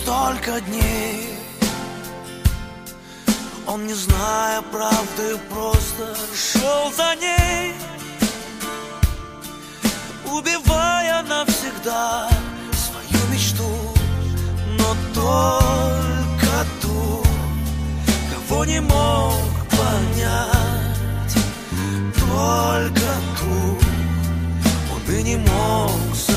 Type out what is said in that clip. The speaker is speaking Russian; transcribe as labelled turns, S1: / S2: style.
S1: столько дней. Он, не зная правды, просто шел за ней, убивая навсегда свою мечту, но только ту, кого не мог понять, только ту он и не мог